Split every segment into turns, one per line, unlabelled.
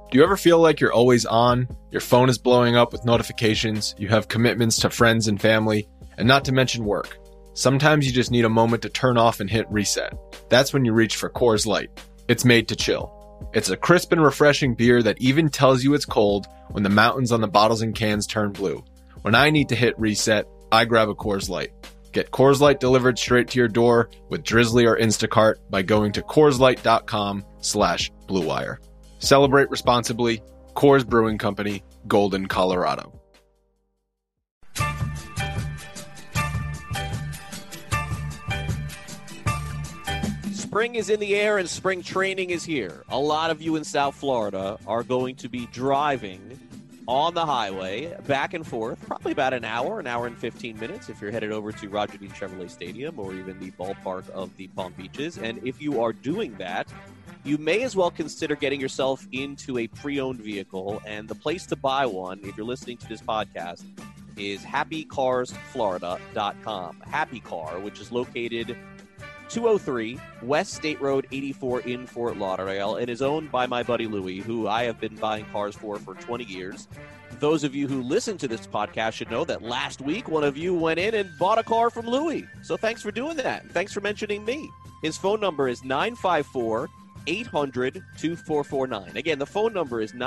Do you ever feel like you're always on? Your phone is blowing up with notifications, you have commitments to friends and family, and not to mention work. Sometimes you just need a moment to turn off and hit reset. That's when you reach for Coors Light. It's made to chill. It's a crisp and refreshing beer that even tells you it's cold when the mountains on the bottles and cans turn blue. When I need to hit reset, I grab a Coors Light. Get Coors Light delivered straight to your door with Drizzly or Instacart by going to CoorsLight.com/Blue Wire. Celebrate responsibly. Coors Brewing Company, Golden, Colorado.
Spring is in the air and spring training is here. A lot of you in South Florida are going to be driving on the highway back and forth, probably about an hour and 15 minutes if you're headed over to Roger Dean Chevrolet Stadium or even the ballpark of the Palm Beaches. And if you are doing that, you may as well consider getting yourself into a pre-owned vehicle. And the place to buy one, if you're listening to this podcast, is happycarsflorida.com. Happy Car, which is located 203 West State Road 84 in Fort Lauderdale, and is owned by my buddy Louie, who I have been buying cars for 20 years. Those of you who listen to this podcast should know that last week one of you went in and bought a car from Louie. So thanks for doing that. Thanks for mentioning me. His phone number is 954-800-2449. Again, the phone number is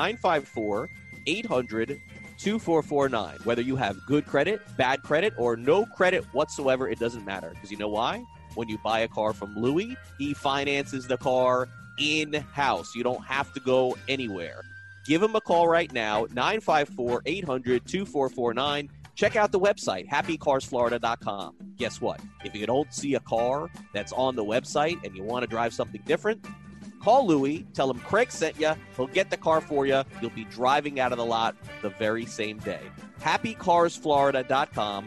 954-800-2449. Whether you have good credit, bad credit, or no credit whatsoever, it doesn't matter. Because you know why? When you buy a car from Louie, he finances the car in-house. You don't have to go anywhere. Give him a call right now, 954-800-2449. Check out the website, happycarsflorida.com. Guess what? If you don't see a car that's on the website and you want to drive something different, call Louie, tell him Craig sent you. He'll get the car for you. You'll be driving out of the lot the very same day. happycarsflorida.com,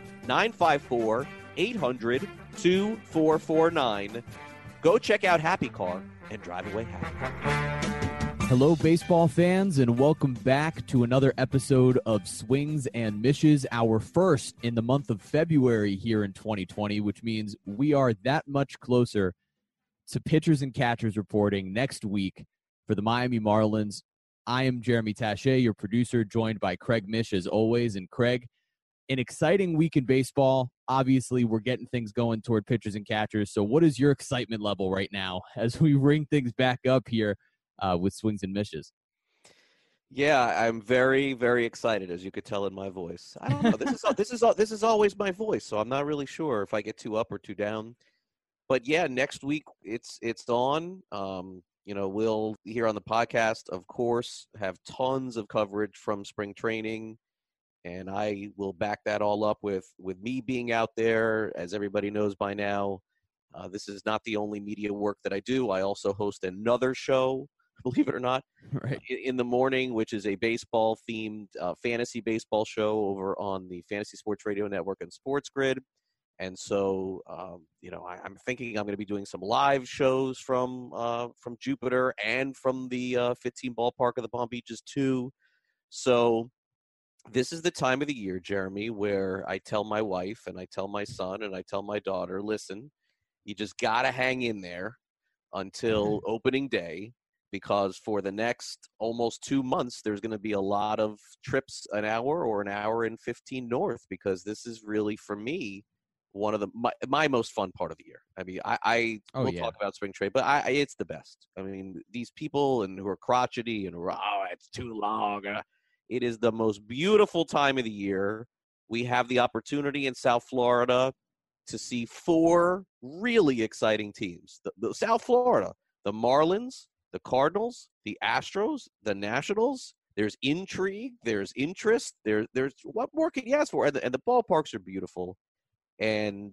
954-800-2449. Go check out Happy Car and drive away happy.
Hello, baseball fans, and welcome back to another episode of Swings and Mishes, our first in the month of February here in 2020, which means we are that much closer to pitchers and catchers reporting next week for the Miami Marlins. I am Jeremy Taché, your producer, joined by Craig Mish as always. And Craig, an exciting week in baseball. Obviously, we're getting things going toward pitchers and catchers. So what is your excitement level right now as we ring things back up here with Swings and Mishes?
Yeah, I'm very, very excited, as you could tell in my voice. I don't know. This is always my voice, so I'm not really sure if I get too up or too down. But yeah, next week it's on. We'll here on the podcast, of course, have tons of coverage from spring training. And I will back that all up with me being out there. As everybody knows by now, this is not the only media work that I do. I also host another show, believe it or not,
right,
in the morning, which is a baseball-themed fantasy baseball show over on the Fantasy Sports Radio Network and Sports Grid. And so, I'm thinking I'm going to be doing some live shows from Jupiter and from the 15 ballpark of the Palm Beaches too. So this is the time of the year, Jeremy, where I tell my wife and I tell my son and I tell my daughter, listen, you just got to hang in there until opening day, because for the next almost 2 months, there's going to be a lot of trips an hour or an hour and 15 north, because this is really, for me, one of my most fun part of the year. I mean, we'll talk about spring trade, but it's the best. I mean, these people who are crotchety and it's too long. It is the most beautiful time of the year. We have the opportunity in South Florida to see 4 really exciting teams. The South Florida, the Marlins, the Cardinals, the Astros, the Nationals. There's intrigue. There's interest. There's what more can you ask for? And the ballparks are beautiful. And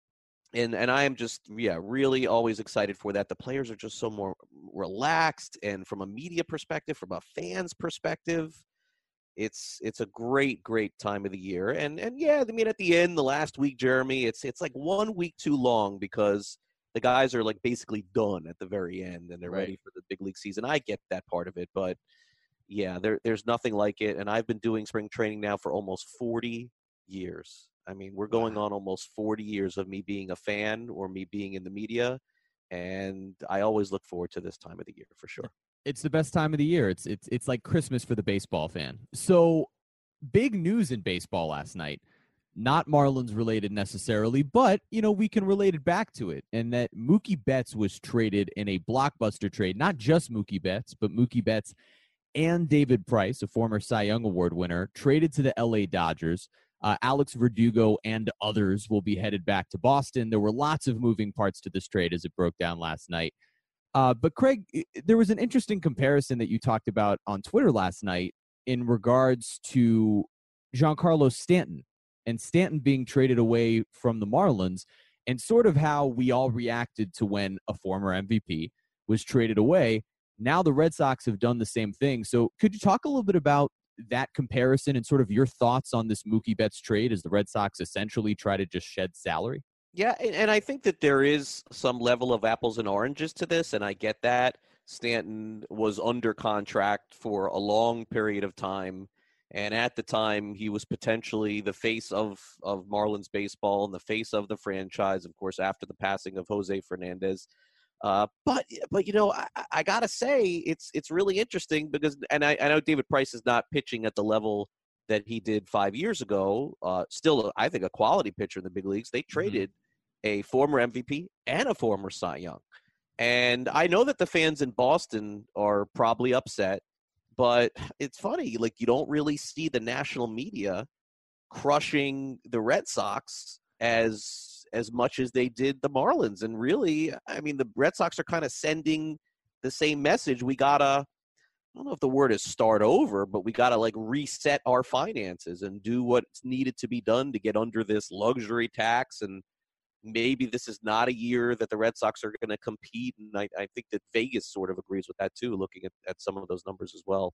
I am just, really always excited for that. The players are just so more relaxed. And from a media perspective, from a fan's perspective, it's a great, great time of the year. And at the end, the last week, Jeremy, it's like 1 week too long, because the guys are like basically done at the very end and they're ready for the big league season. I get that part of it, but yeah, there's nothing like it. And I've been doing spring training now for almost 40 years. I mean, we're going on almost 40 years of me being a fan or me being in the media. And I always look forward to this time of the year for sure.
It's the best time of the year. It's like Christmas for the baseball fan. So big news in baseball last night. Not Marlins related necessarily, but we can relate it back to it. And that Mookie Betts was traded in a blockbuster trade. Not just Mookie Betts, but Mookie Betts and David Price, a former Cy Young Award winner, traded to the LA Dodgers. Alex Verdugo and others will be headed back to Boston. There were lots of moving parts to this trade as it broke down last night. But Craig, there was an interesting comparison that you talked about on Twitter last night in regards to Giancarlo Stanton and Stanton being traded away from the Marlins, and sort of how we all reacted to when a former MVP was traded away. Now the Red Sox have done the same thing. So could you talk a little bit about that comparison and sort of your thoughts on this Mookie Betts trade as the Red Sox essentially try to just shed salary?
Yeah, and I think that there is some level of apples and oranges to this, and I get that. Stanton was under contract for a long period of time, and at the time, he was potentially the face of Marlins baseball and the face of the franchise, of course, after the passing of Jose Fernandez. But I gotta say, it's really interesting because, and I know David Price is not pitching at the level that he did 5 years ago. Still, I think a quality pitcher in the big leagues. They traded a former MVP and a former Cy Young. And I know that the fans in Boston are probably upset, but it's funny, like you don't really see the national media crushing the Red Sox as much as they did the Marlins. And really, I mean, the Red Sox are kind of sending the same message. We gotta, I don't know if the word is start over, but we gotta like reset our finances and do what's needed to be done to get under this luxury tax. And maybe this is not a year that the Red Sox are going to compete. And I think that Vegas sort of agrees with that too, looking at some of those numbers as well.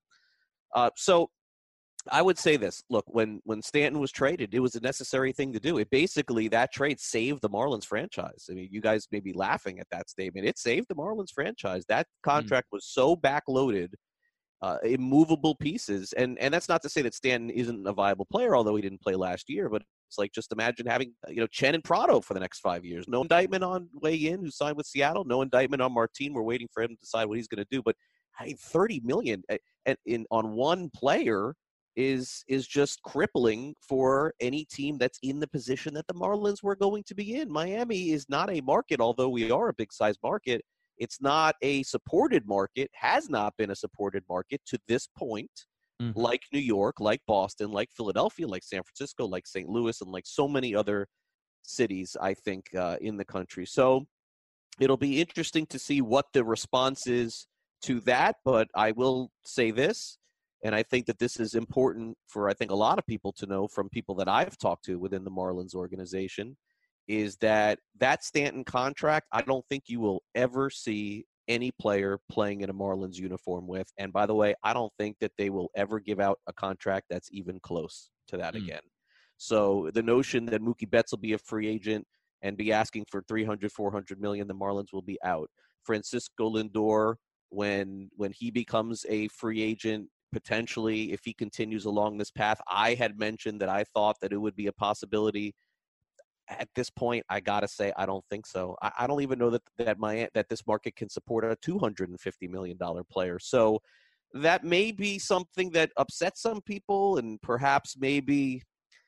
So I would say this. Look, when Stanton was traded, it was a necessary thing to do. It basically, that trade saved the Marlins franchise. I mean, you guys may be laughing at that statement. It saved the Marlins franchise. That contract was so backloaded, immovable pieces. And that's not to say that Stanton isn't a viable player, although he didn't play last year, but it's like, just imagine having, Chen and Prado for the next 5 years. No indictment on Wei Yin, who signed with Seattle. No indictment on Martin. We're waiting for him to decide what he's going to do. But hey, $30 million on one player is just crippling for any team that's in the position that the Marlins were going to be in. Miami is not a market, although we are a big-size market. It's not a supported market, has not been a supported market to this point. Like New York, like Boston, like Philadelphia, like San Francisco, like St. Louis, and like so many other cities, I think, in the country. So it'll be interesting to see what the response is to that. But I will say this, and I think that this is important for, I think, a lot of people to know from people that I've talked to within the Marlins organization, is that Stanton contract, I don't think you will ever see any player playing in a Marlins uniform with. And by the way, I don't think that they will ever give out a contract that's even close to that again. So the notion that Mookie Betts will be a free agent and be asking for 300, 400 million, the Marlins will be out. Francisco Lindor, when he becomes a free agent, potentially, if he continues along this path, I had mentioned that I thought that it would be a possibility. At this point, I gotta say, I don't think so. I don't even know that this market can support a $250 million player. So that may be something that upsets some people, and perhaps maybe,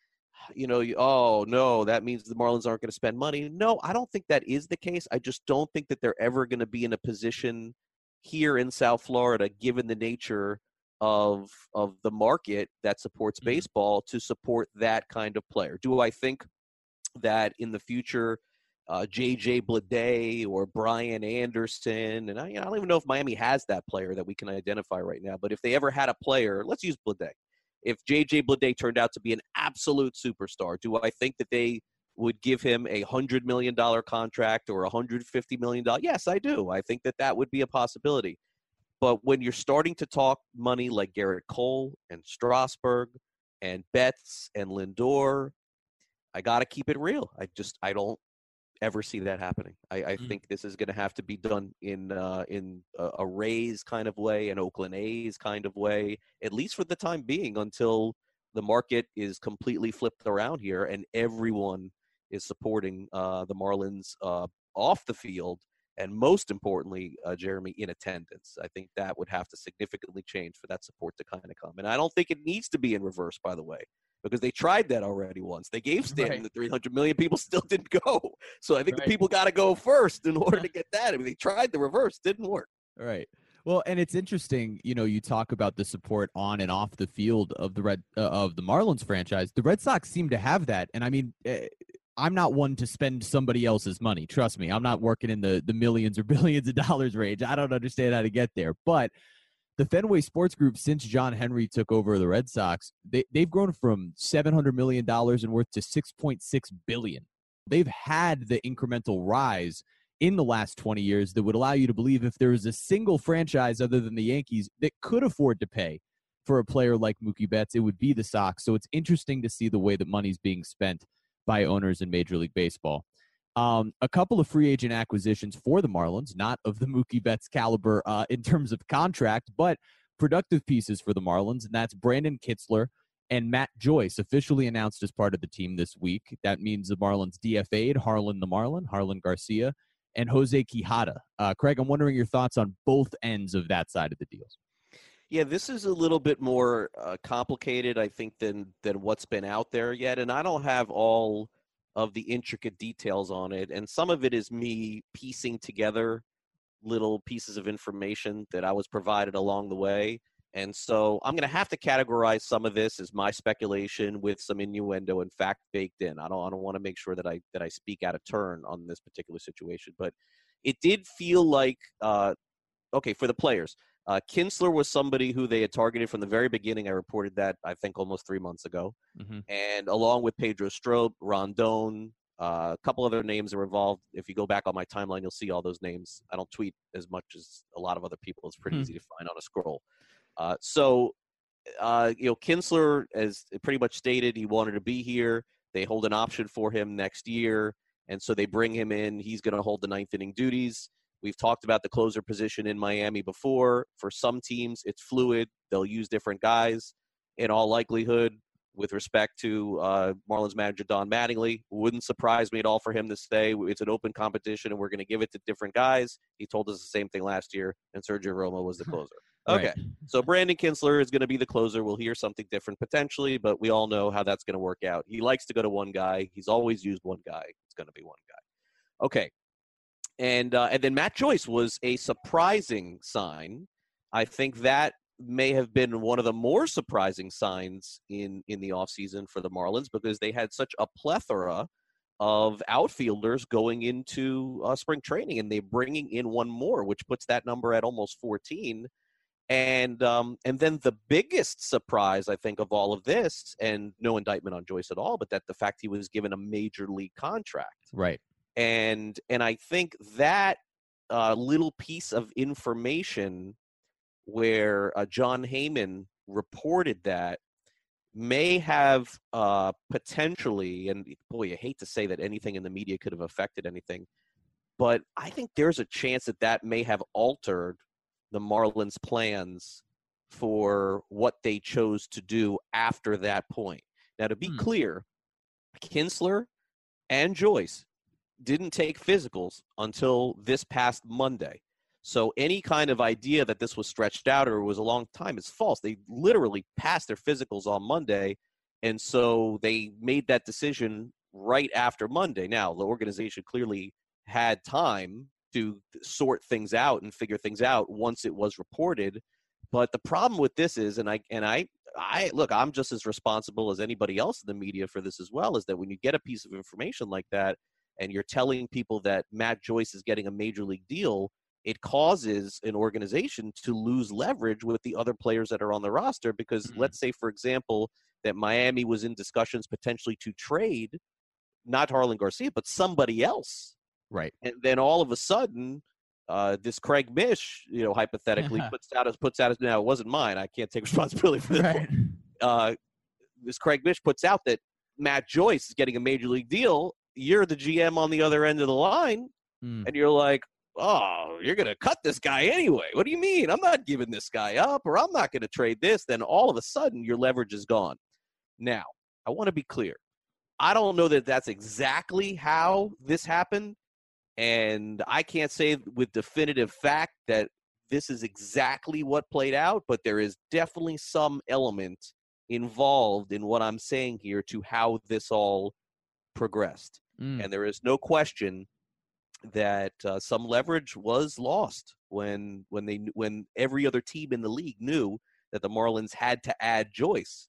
oh no, that means the Marlins aren't going to spend money. No, I don't think that is the case. I just don't think that they're ever going to be in a position here in South Florida, given the nature of the market that supports baseball, to support that kind of player. Do I think that in the future, J.J. Bleday or Brian Anderson, and I don't even know if Miami has that player that we can identify right now, but if they ever had a player, let's use Bleday. If J.J. Bleday turned out to be an absolute superstar, do I think that they would give him a $100 million contract or $150 million? Yes, I do. I think that would be a possibility. But when you're starting to talk money like Garrett Cole and Strasburg and Betts and Lindor, I got to keep it real. I don't ever see that happening. I think this is going to have to be done in a Rays kind of way, an Oakland A's kind of way, at least for the time being, until the market is completely flipped around here and everyone is supporting the Marlins off the field and most importantly, Jeremy, in attendance. I think that would have to significantly change for that support to kind of come. And I don't think it needs to be in reverse, by the way, because they tried that already once. They gave Stanton the 300 million. People still didn't go. So I think the people got to go first in order to get that. I mean, they tried the reverse. Didn't work.
Right. Well, and it's interesting, you talk about the support on and off the field of the Marlins franchise. The Red Sox seem to have that. And I mean, I'm not one to spend somebody else's money. Trust me, I'm not working in the millions or billions of dollars range. I don't understand how to get there. But the Fenway Sports Group, since John Henry took over the Red Sox, they've grown from $700 million in worth to $6.6 billion. They've had the incremental rise in the last 20 years that would allow you to believe if there was a single franchise other than the Yankees that could afford to pay for a player like Mookie Betts, it would be the Sox. So it's interesting to see the way that money's being spent by owners in Major League Baseball. A couple of free agent acquisitions for the Marlins, not of the Mookie Betts caliber in terms of contract, but productive pieces for the Marlins, and that's Brandon Kitzler and Matt Joyce, officially announced as part of the team this week. That means the Marlins DFA'd Harlan the Marlin, Harlan Garcia, and Jose Quijada. Craig, I'm wondering your thoughts on both ends of that side of the deals.
Yeah, this is a little bit more complicated, I think, than what's been out there yet. And I don't have all of the intricate details on it. And some of it is me piecing together little pieces of information that I was provided along the way. And so I'm going to have to categorize some of this as my speculation with some innuendo and fact baked in. I don't want to make sure that I speak out of turn on this particular situation. But it did feel like, okay, for the players, Kinsler was somebody who they had targeted from the very beginning. I reported that, I think, almost 3 months ago. Mm-hmm. And along with Pedro Strop, Rondon, a couple other names that were involved. If you go back on my timeline, you'll see all those names. I don't tweet as much as a lot of other people. It's pretty easy to find on a scroll. Kinsler, as pretty much stated, he wanted to be here. They hold an option for him next year. And so they bring him in. He's going to hold the ninth inning duties. We've talked about the closer position in Miami before. For some teams, it's fluid. They'll use different guys. In all likelihood, with respect to Marlins manager Don Mattingly, wouldn't surprise me at all for him to stay. It's an open competition, and we're going to give it to different guys. He told us the same thing last year, and Sergio Romo was the closer. Okay, right. So Brandon Kinsler is going to be the closer. We'll hear something different potentially, but we all know how that's going to work out. He likes to go to one guy. He's always used one guy. It's going to be one guy. Okay. And then Matt Joyce was a surprising sign. I think that may have been one of the more surprising signs in the offseason for the Marlins because they had such a plethora of outfielders going into spring training, and they're bringing in one more, which puts that number at almost 14. And then the biggest surprise, I think, of all of this, and no indictment on Joyce at all, but that the fact he was given a major league contract.
Right.
And I think that little piece of information where John Heyman reported that may have potentially, and boy, I hate to say that anything in the media could have affected anything, but I think there's a chance that may have altered the Marlins' plans for what they chose to do after that point. Now, to be clear, Kinsler and Joyce didn't take physicals until this past Monday. So any kind of idea that this was stretched out or was a long time is false. They literally passed their physicals on Monday, and so they made that decision right after Monday. Now, the organization clearly had time to sort things out and figure things out once it was reported. But the problem with this is, and I look, I'm just as responsible as anybody else in the media for this as well, is that when you get a piece of information like that and you're telling people that Matt Joyce is getting a major league deal, it causes an organization to lose leverage with the other players that are on the roster. Because let's say, for example, that Miami was in discussions potentially to trade, not Harlan Garcia, but somebody else.
Right.
And then all of a sudden, this Craig Mish, hypothetically puts out, now it wasn't mine. I can't take responsibility for this one. This Craig Mish puts out that Matt Joyce is getting a major league deal. You're the GM on the other end of the line, and you're like, oh, you're going to cut this guy anyway. What do you mean? I'm not giving this guy up, or I'm not going to trade this. Then all of a sudden, your leverage is gone. Now, I want to be clear. I don't know that that's exactly how this happened, And I can't say with definitive fact that this is exactly what played out, but there is definitely some element involved in what I'm saying here to how this all progressed. And there is no question that some leverage was lost when every other team in the league knew that the Marlins had to add Joyce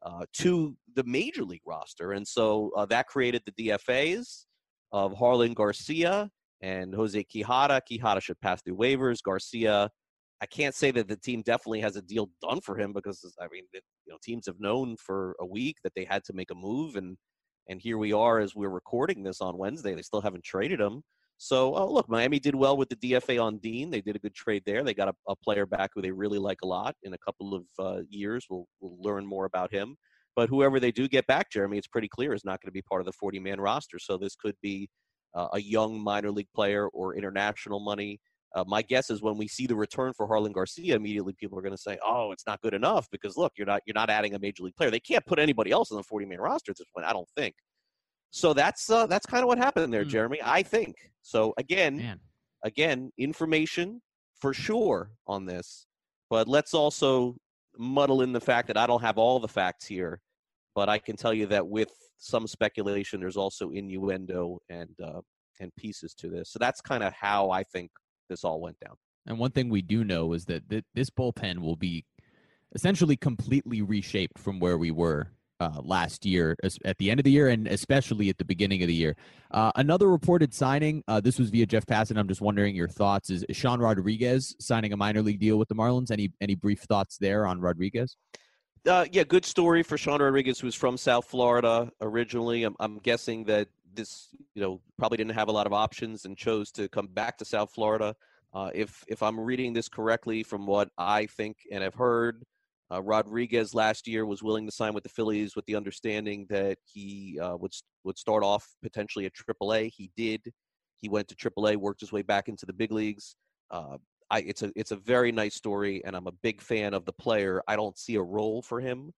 to the major league roster, and so that created the DFAs of Harlan Garcia and Jose Quijada. Quijada should pass through waivers. Garcia, I can't say that the team definitely has a deal done for him because teams have known for a week that they had to make a move, and here we are as we're recording this on Wednesday. They still haven't traded him. So, look, Miami did well with the DFA on Dean. They did a good trade there. They got a player back who they really like a lot. In a couple of years, we'll learn more about him. But whoever they do get back, Jeremy, it's pretty clear is not going to be part of the 40-man roster. So this could be a young minor league player or international money. My guess is when we see the return for Harlan Garcia, immediately people are going to say, "Oh, it's not good enough," because look, you're not adding a major league player. They can't put anybody else on the 40-man roster at this point, I don't think. So that's kind of what happened there, Jeremy. I think so. Again, information for sure on this, but let's also muddle in the fact that I don't have all the facts here, but I can tell you that with some speculation, there's also innuendo and pieces to this. So that's kind of how I think this all went down.
And one thing we do know is that this bullpen will be essentially completely reshaped from where we were last year at the end of the year and especially at the beginning of the year. Another reported signing, this was via Jeff Passan. I'm just wondering your thoughts. Is Sean Rodriguez signing a minor league deal with the Marlins? Any brief thoughts there on Rodriguez?
Yeah, good story for Sean Rodriguez, who's from South Florida originally. I'm guessing that this, probably didn't have a lot of options and chose to come back to South Florida. If I'm reading this correctly from what I think and have heard, Rodriguez last year was willing to sign with the Phillies with the understanding that he would start off potentially at AAA. He did. He went to AAA, worked his way back into the big leagues. It's a very nice story, and I'm a big fan of the player. I don't see a role for him.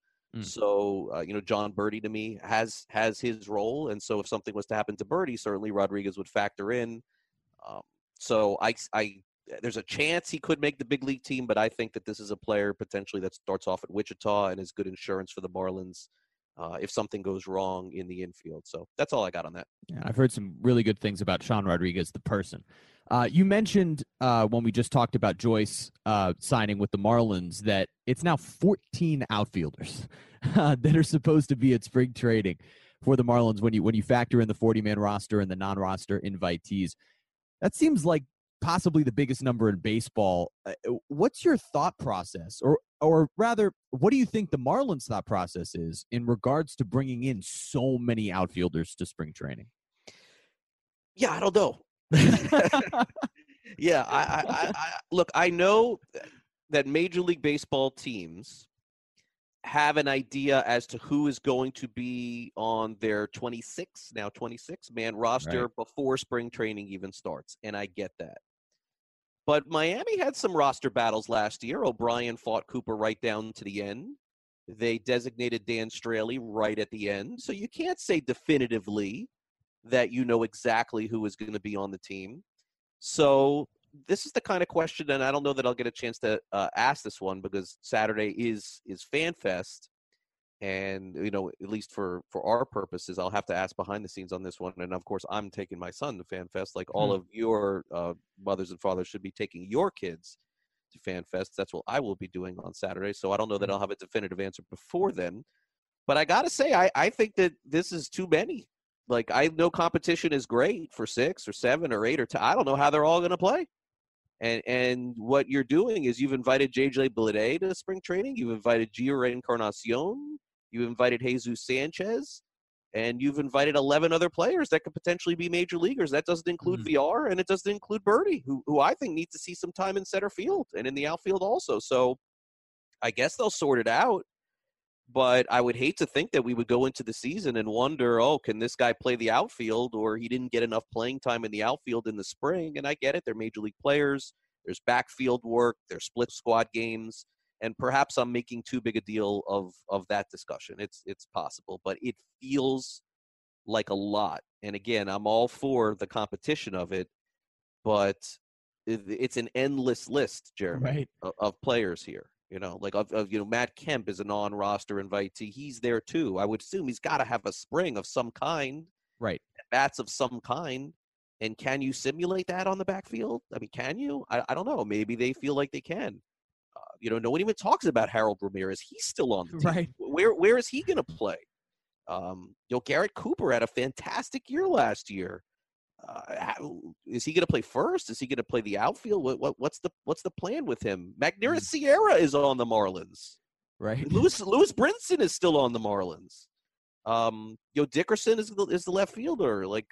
So, John Birdie to me has his role, and so if something was to happen to Birdie, certainly Rodriguez would factor in. So there's a chance he could make the big league team, but I think that this is a player potentially that starts off at Wichita and is good insurance for the Marlins if something goes wrong in the infield. So that's all I got on that.
Yeah, I've heard some really good things about Sean Rodriguez, the person. You mentioned when we just talked about Joyce signing with the Marlins that it's now 14 outfielders that are supposed to be at spring training for the Marlins when you factor in the 40-man roster and the non-roster invitees. That seems like possibly the biggest number in baseball. What's your thought process, or rather, what do you think the Marlins' thought process is in regards to bringing in so many outfielders to spring training?
Yeah, I don't know. Yeah, I look, I know that Major League Baseball teams have an idea as to who is going to be on their 26-man roster before spring training even starts, and I get that. But Miami had some roster battles last year. O'Brien fought Cooper right down to the end. They designated Dan Straley right at the end. So you can't say definitively that you know exactly who is going to be on the team. So this is the kind of question, and I don't know that I'll get a chance to ask this one because Saturday is Fan Fest. And, at least for our purposes, I'll have to ask behind the scenes on this one. And, of course, I'm taking my son to Fan Fest, like all of your mothers and fathers should be taking your kids to Fan Fest. That's what I will be doing on Saturday. So I don't know that I'll have a definitive answer before then. But I got to say, I think that this is too many. Like, I know competition is great for 6 or 7 or 8 or 10. I don't know how they're all going to play. And what you're doing is you've invited J.J. Bleday to spring training. You've invited Gio Encarnacion. You've invited Jesus Sanchez, and you've invited 11 other players that could potentially be major leaguers. That doesn't include VR, and it doesn't include Birdie, who I think needs to see some time in center field and in the outfield also. So I guess they'll sort it out, but I would hate to think that we would go into the season and wonder, can this guy play the outfield, or he didn't get enough playing time in the outfield in the spring. And I get it. They're major league players. There's backfield work. There's split squad games. And perhaps I'm making too big a deal of that discussion. It's possible, but it feels like a lot. And again, I'm all for the competition of it, but it's an endless list, Jeremy,
Right.
of players here. Like Matt Kemp is a non-roster invitee. He's there too. I would assume he's got to have a spring of some kind,
Right.
bats of some kind. And can you simulate that on the backfield? I mean, can you? I don't know. Maybe they feel like they can. No one even talks about Harold Ramirez. He's still on the team.
Right.
Where is he going to play? Garrett Cooper had a fantastic year last year. Is he going to play first? Is he going to play the outfield? What's the plan with him? Magneuris Sierra is on the Marlins.
Right.
Lewis Brinson is still on the Marlins. Dickerson is the left fielder. Like,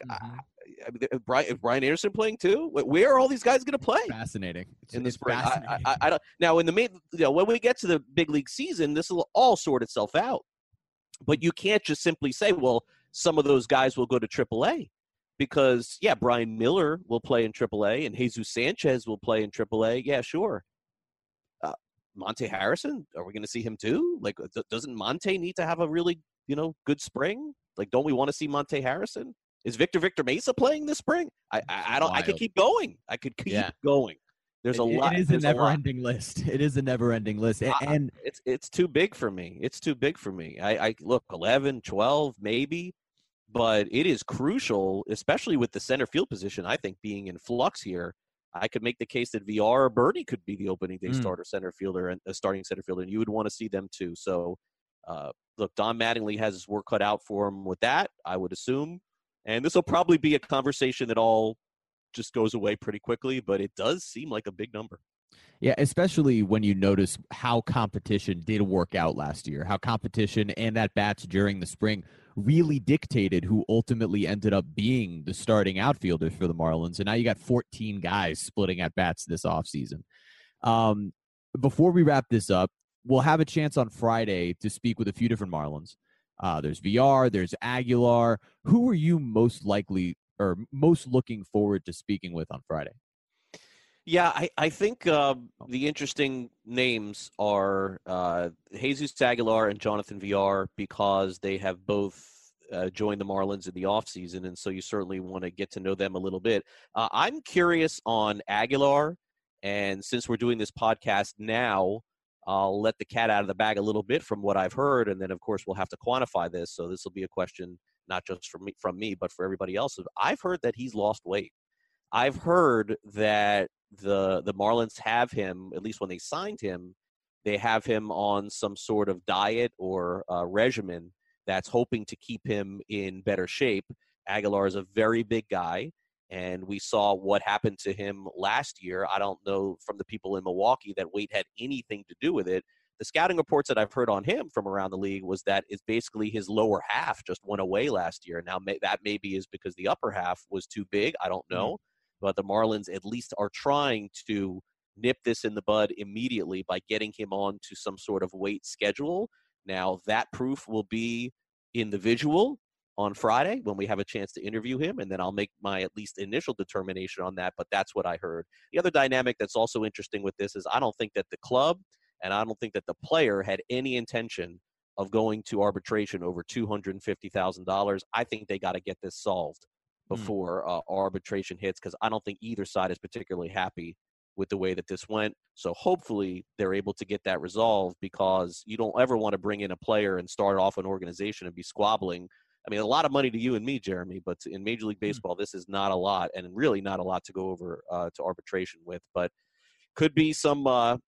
is Brian Anderson playing too? Where are all these guys going to play?
Fascinating.
In the
it's
spring.
fascinating.
I don't. Now, in the main, when we get to the big league season, this will all sort itself out. But you can't just simply say, well, some of those guys will go to AAA. Because, Brian Miller will play in AAA and Jesus Sanchez will play in AAA. Yeah, sure. Monte Harrison, are we going to see him too? Like, doesn't Monte need to have a really, good spring? Like, don't we want to see Monte Harrison? Is Victor Mesa playing this spring? I could keep going. I could keep going. There's a lot.
It is a never-ending list. It is a never-ending list. And
it's too big for me. It's too big for me. I look, 11, 12, maybe. But it is crucial, especially with the center field position, I think, being in flux here. I could make the case that VR or Bernie could be the opening day starting center fielder, and you would want to see them too. So, look, Don Mattingly has his work cut out for him with that, I would assume. And this will probably be a conversation that all just goes away pretty quickly, but it does seem like a big number.
Yeah, especially when you notice how competition did work out last year, how competition and at bats during the spring really dictated who ultimately ended up being the starting outfielders for the Marlins. And now you got 14 guys splitting at bats this offseason. Before we wrap this up, we'll have a chance on Friday to speak with a few different Marlins. There's VR, there's Aguilar. Who are you most likely or most looking forward to speaking with on Friday?
Yeah, I think the interesting names are Jesus Aguilar and Jonathan VR, because they have both joined the Marlins in the offseason, and so you certainly want to get to know them a little bit. I'm curious on Aguilar, and since we're doing this podcast now, I'll let the cat out of the bag a little bit from what I've heard, and then, of course, we'll have to quantify this, so this will be a question not just from me, but for everybody else. I've heard that he's lost weight. I've heard that the Marlins have him, at least when they signed him, they have him on some sort of diet or regimen that's hoping to keep him in better shape. Aguilar is a very big guy, and we saw what happened to him last year. I don't know from the people in Milwaukee that weight had anything to do with it. The scouting reports that I've heard on him from around the league was that it's basically his lower half just went away last year. Now, that maybe is because the upper half was too big. I don't know. But the Marlins at least are trying to nip this in the bud immediately by getting him on to some sort of weight schedule. Now, that proof will be in the visual on Friday when we have a chance to interview him, and then I'll make my at least initial determination on that, but that's what I heard. The other dynamic that's also interesting with this is I don't think that the club and I don't think that the player had any intention of going to arbitration over $250,000. I think they got to get this solved before arbitration hits, because I don't think either side is particularly happy with the way that this went. So hopefully they're able to get that resolved, because you don't ever want to bring in a player and start off an organization and be squabbling. I mean, a lot of money to you and me, Jeremy, but in Major League Baseball, this is not a lot, and really not a lot to go over to arbitration with. But could be some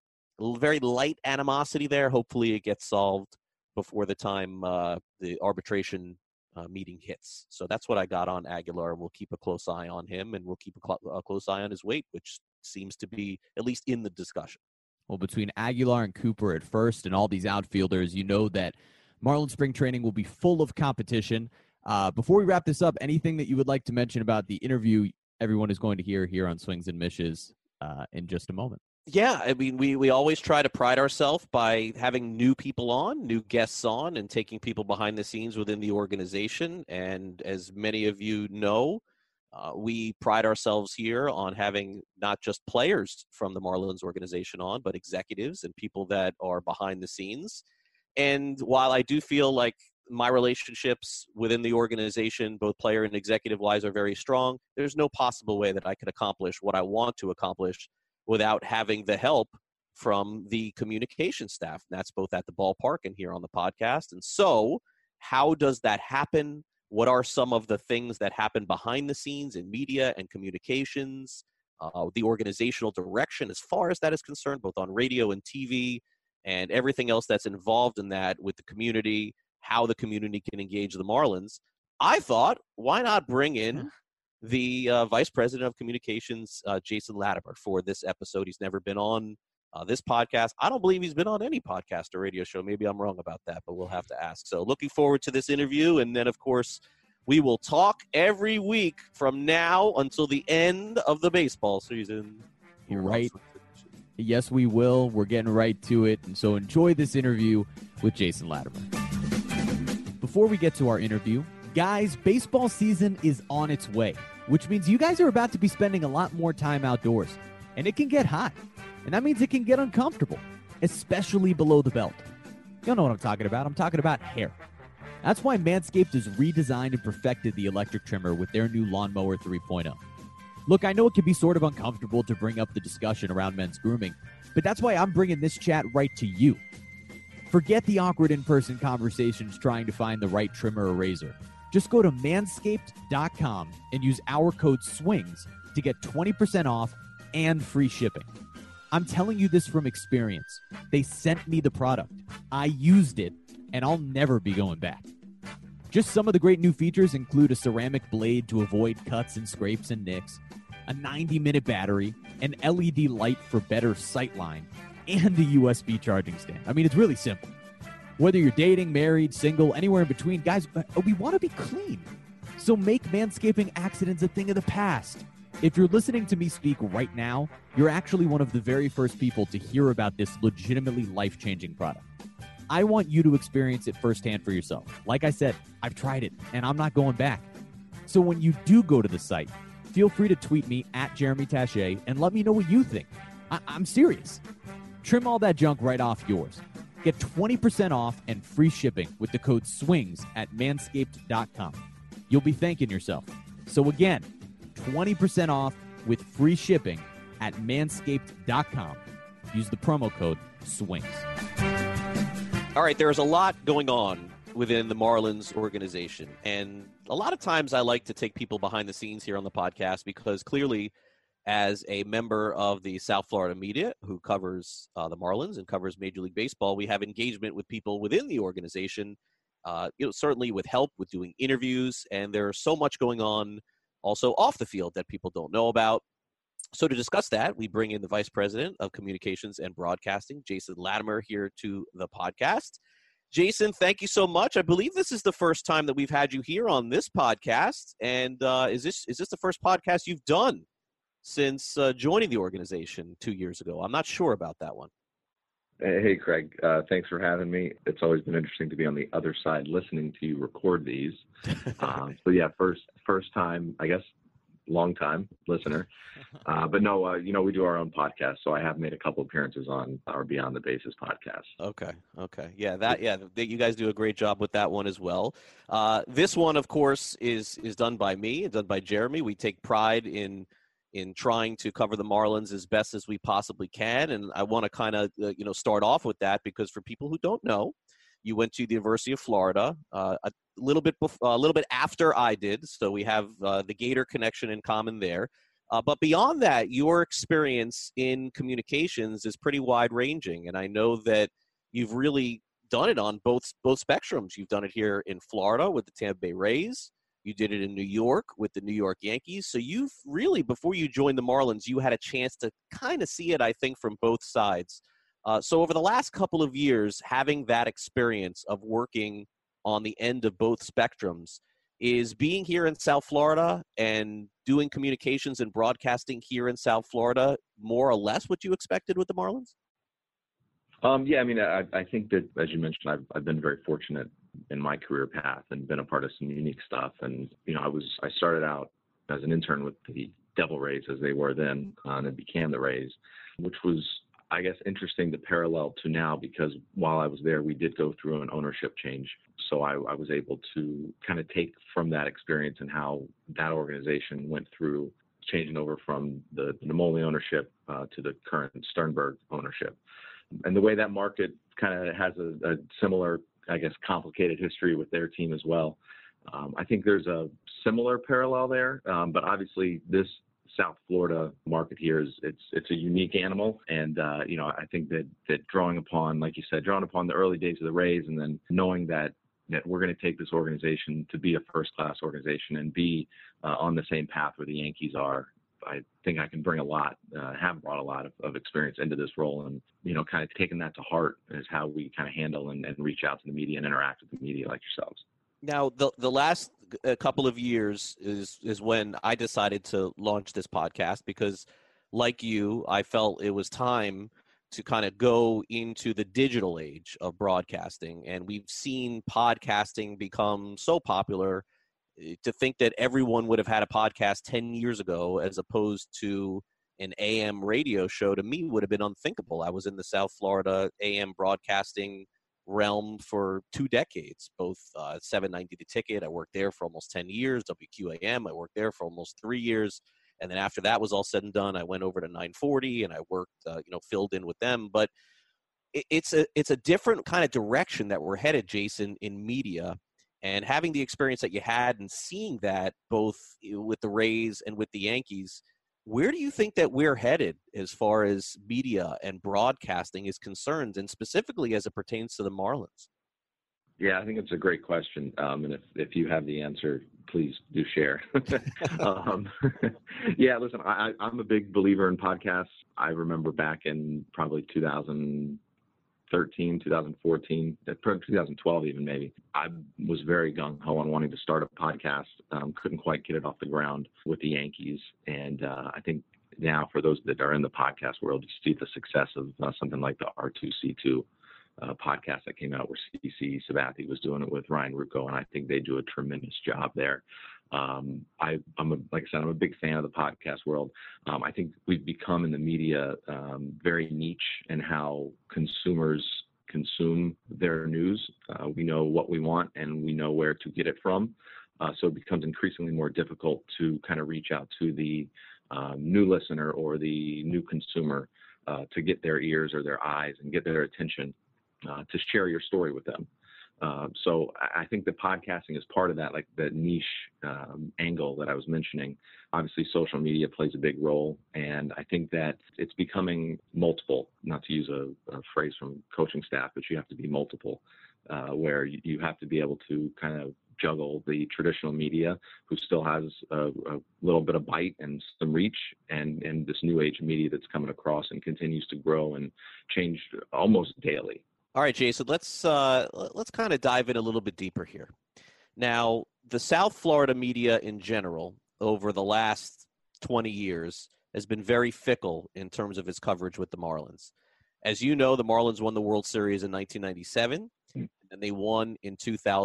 very light animosity there. Hopefully it gets solved before the time the arbitration meeting hits. So that's what I got on Aguilar. We'll keep a close eye on him, and we'll keep a close eye on his weight, which seems to be at least in the discussion.
Well, between Aguilar and Cooper at first and all these outfielders, you know that Marlins spring training will be full of competition. Before we wrap this up, anything that you would like to mention about the interview everyone is going to hear here on Swings and Mishes in just a moment?
Yeah, I mean, we always try to pride ourselves by having new people on, new guests on, and taking people behind the scenes within the organization. And as many of you know, we pride ourselves here on having not just players from the Marlins organization on, but executives and people that are behind the scenes. And while I do feel like my relationships within the organization, both player and executive-wise, are very strong. There's no possible way that I could accomplish what I want to accomplish without having the help from the communication staff. And that's both at the ballpark and here on the podcast. And so how does that happen? What are some of the things that happen behind the scenes in media and communications, the organizational direction as far as that is concerned, both on radio and TV, and everything else that's involved in that with the community, how the community can engage the Marlins? I thought, why not bring in the Vice President of Communications, Jason Latimer, for this episode. He's never been on this podcast. I don't believe he's been on any podcast or radio show. Maybe I'm wrong about that, but we'll have to ask. So looking forward to this interview. And then, of course, we will talk every week from now until the end of the baseball season.
Right. Yes, we will. We're getting right to it. And so enjoy this interview with Jason Latimer. Before we get to our interview, guys, baseball season is on its way, which means you guys are about to be spending a lot more time outdoors. And it can get hot. And that means it can get uncomfortable, especially below the belt. You know what I'm talking about. I'm talking about hair. That's why Manscaped has redesigned and perfected the electric trimmer with their new Lawnmower 3.0. Look, I know it can be sort of uncomfortable to bring up the discussion around men's grooming, but that's why I'm bringing this chat right to you. Forget the awkward in-person conversations trying to find the right trimmer or razor. Just go to manscaped.com and use our code SWINGS to get 20% off and free shipping. I'm telling you this from experience. They sent me the product. I used it, and I'll never be going back. Just some of the great new features include a ceramic blade to avoid cuts and scrapes and nicks, a 90-minute battery, an LED light for better sightline, and a USB charging stand. I mean, it's really simple. Whether you're dating, married, single, anywhere in between, guys, we want to be clean. So make manscaping accidents a thing of the past. If you're listening to me speak right now, you're actually one of the very first people to hear about this legitimately life-changing product. I want you to experience it firsthand for yourself. Like I said, I've tried it, and I'm not going back. So when you do go to the site, feel free to tweet me at Jeremy Taché and let me know what you think. I'm serious. Trim all that junk right off yours. Get 20% off and free shipping with the code SWINGS at manscaped.com. You'll be thanking yourself. So again, 20% off with free shipping at manscaped.com. Use the promo code SWINGS.
All right, there's a lot going on within the Marlins organization. And a lot of times I like to take people behind the scenes here on the podcast because clearly as a member of the South Florida media who covers the Marlins and covers Major League Baseball, we have engagement with people within the organization, certainly with help with doing interviews. And there's so much going on also off the field that people don't know about. So to discuss that, we bring in the Vice President of Communications and Broadcasting, Jason Latimer, here to the podcast. Jason, thank you so much. I believe this is the first time that we've had you here on this podcast. And is this the first podcast you've done since joining the organization 2 years ago? I'm not sure about that one.
Hey, Craig. Thanks for having me. It's always been interesting to be on the other side listening to you record these. So, yeah, first time, I guess, long time listener. But no, we do our own podcast. So I have made a couple appearances on our Beyond the Bases podcast.
Okay. Yeah, you guys do a great job with that one as well. This one, of course, is done by me and done by Jeremy. We take pride in trying to cover the Marlins as best as we possibly can. And I want to kind of, start off with that because for people who don't know, you went to the University of Florida a little bit after I did. So we have the Gator connection in common there. But beyond that, your experience in communications is pretty wide ranging. And I know that you've really done it on both spectrums. You've done it here in Florida with the Tampa Bay Rays. You did it in New York with the New York Yankees. So you've really, before you joined the Marlins, you had a chance to kind of see it, I think, from both sides. So over the last couple of years, having that experience of working on the end of both spectrums, is being here in South Florida and doing communications and broadcasting here in South Florida more or less what you expected with the Marlins?
Yeah, I mean, I think that, as you mentioned, I've been very fortunate in my career path and been a part of some unique stuff. And, I started out as an intern with the Devil Rays as they were then, and it became the Rays, which was, I guess, interesting to parallel to now, because while I was there, we did go through an ownership change. So I was able to kind of take from that experience and how that organization went through changing over from the Namoli ownership to the current Sternberg ownership. And the way that market kind of has a similar, I guess, complicated history with their team as well. I think there's a similar parallel there, but obviously this South Florida market here it's a unique animal, and I think that drawing upon, like you said, drawing upon the early days of the Rays, and then knowing that we're going to take this organization to be a first-class organization and be on the same path where the Yankees are. I think I can bring have brought a lot of experience into this role, and kind of taking that to heart is how we kind of handle and reach out to the media and interact with the media like yourselves.
Now, the last couple of years is when I decided to launch this podcast, because, like you, I felt it was time to kind of go into the digital age of broadcasting. And we've seen podcasting become so popular. To think that everyone would have had a podcast 10 years ago as opposed to an AM radio show, to me, would have been unthinkable. I was in the South Florida AM broadcasting realm for 2 decades, both 790 The Ticket. I worked there for almost 10 years. WQAM, I worked there for almost 3 years. And then after that was all said and done, I went over to 940 and I worked, filled in with them. But it's a different kind of direction that we're headed, Jason, in media. And having the experience that you had and seeing that both with the Rays and with the Yankees, where do you think that we're headed as far as media and broadcasting is concerned, and specifically as it pertains to the Marlins?
Yeah, I think it's a great question. And if you have the answer, please do share. Yeah, listen, I'm a big believer in podcasts. I remember back in probably 2013, 2014, 2012 even maybe, I was very gung-ho on wanting to start a podcast. Couldn't quite get it off the ground with the Yankees. And I think now for those that are in the podcast world, you see the success of something like the R2C2 podcast that came out where CC Sabathia was doing it with Ryan Ruocco, and I think they do a tremendous job there. Like I said, I'm a big fan of the podcast world. I think we've become in the media very niche in how consumers consume their news. We know what we want and we know where to get it from. So it becomes increasingly more difficult to kind of reach out to the new listener or the new consumer to get their ears or their eyes and get their attention to share your story with them. So I think that podcasting is part of that, like the niche angle that I was mentioning. Obviously, social media plays a big role, and I think that it's becoming multiple, not to use a phrase from coaching staff, but you have to be multiple, where you have to be able to kind of juggle the traditional media, who still has a little bit of bite and some reach, and this new age media that's coming across and continues to grow and change almost daily.
All right, Jason, let's kind of dive in a little bit deeper here. Now, the South Florida media in general over the last 20 years has been very fickle in terms of its coverage with the Marlins. As you know, the Marlins won the World Series in 1997, and they won in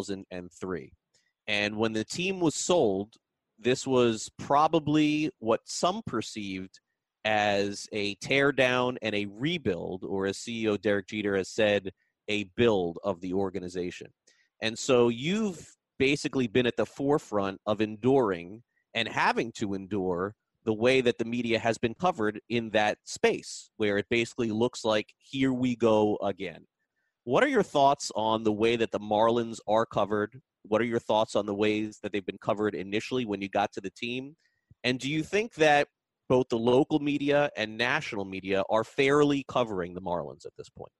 2003. And when the team was sold, this was probably what some perceived as a tear down and a rebuild, or as CEO Derek Jeter has said, a build of the organization. And so you've basically been at the forefront of enduring and having to endure the way that the media has been covered in that space, where it basically looks like, here we go again. What are your thoughts on the way that the Marlins are covered? What are your thoughts on the ways that they've been covered initially when you got to the team? And do you think that both the local media and national media are fairly covering the Marlins at this point?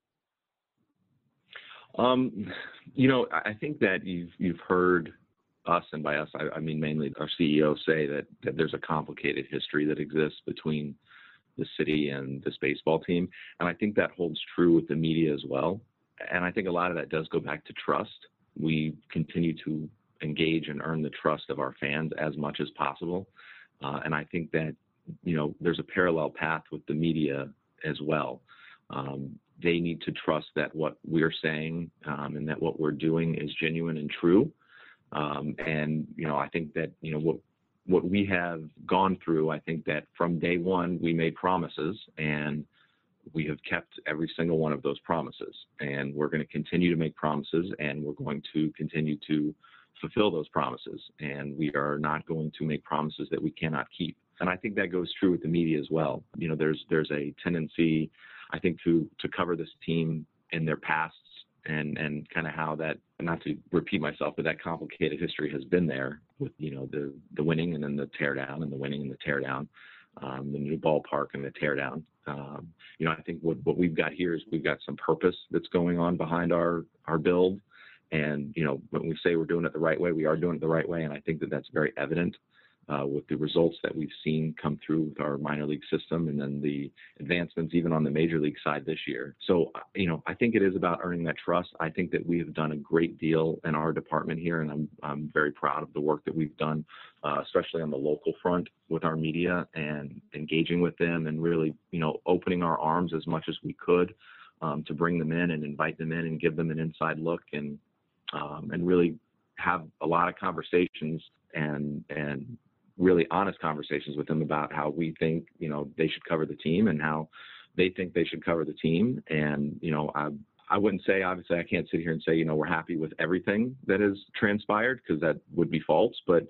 I think that you've heard us, and by us, I mean mainly our CEO, say that there's a complicated history that exists between the city and this baseball team. And I think that holds true with the media as well. And I think a lot of that does go back to trust. We continue to engage and earn the trust of our fans as much as possible. And I think that, there's a parallel path with the media as well. They need to trust that what we're saying and that what we're doing is genuine and true. I think that, what we have gone through, I think that from day one, we made promises, and we have kept every single one of those promises, and we're going to continue to make promises, and we're going to continue to fulfill those promises, and we are not going to make promises that we cannot keep. And I think that goes true with the media as well. There's a tendency, I think, to cover this team in their pasts and kind of how that, not to repeat myself, but that complicated history has been there with, the winning and then the tear down and the winning and the tear down, the new ballpark and the tear down. I think what we've got here is we've got some purpose that's going on behind our build. And, when we say we're doing it the right way, we are doing it the right way. And I think that that's very evident with the results that we've seen come through with our minor league system and then the advancements even on the major league side this year. So, I think it is about earning that trust. I think that we have done a great deal in our department here, and I'm very proud of the work that we've done, especially on the local front with our media and engaging with them and really, opening our arms as much as we could to bring them in and invite them in and give them an inside look and really have a lot of conversations and really honest conversations with them about how we think, they should cover the team and how they think they should cover the team. And, I wouldn't say, obviously I can't sit here and say, we're happy with everything that has transpired because that would be false. But,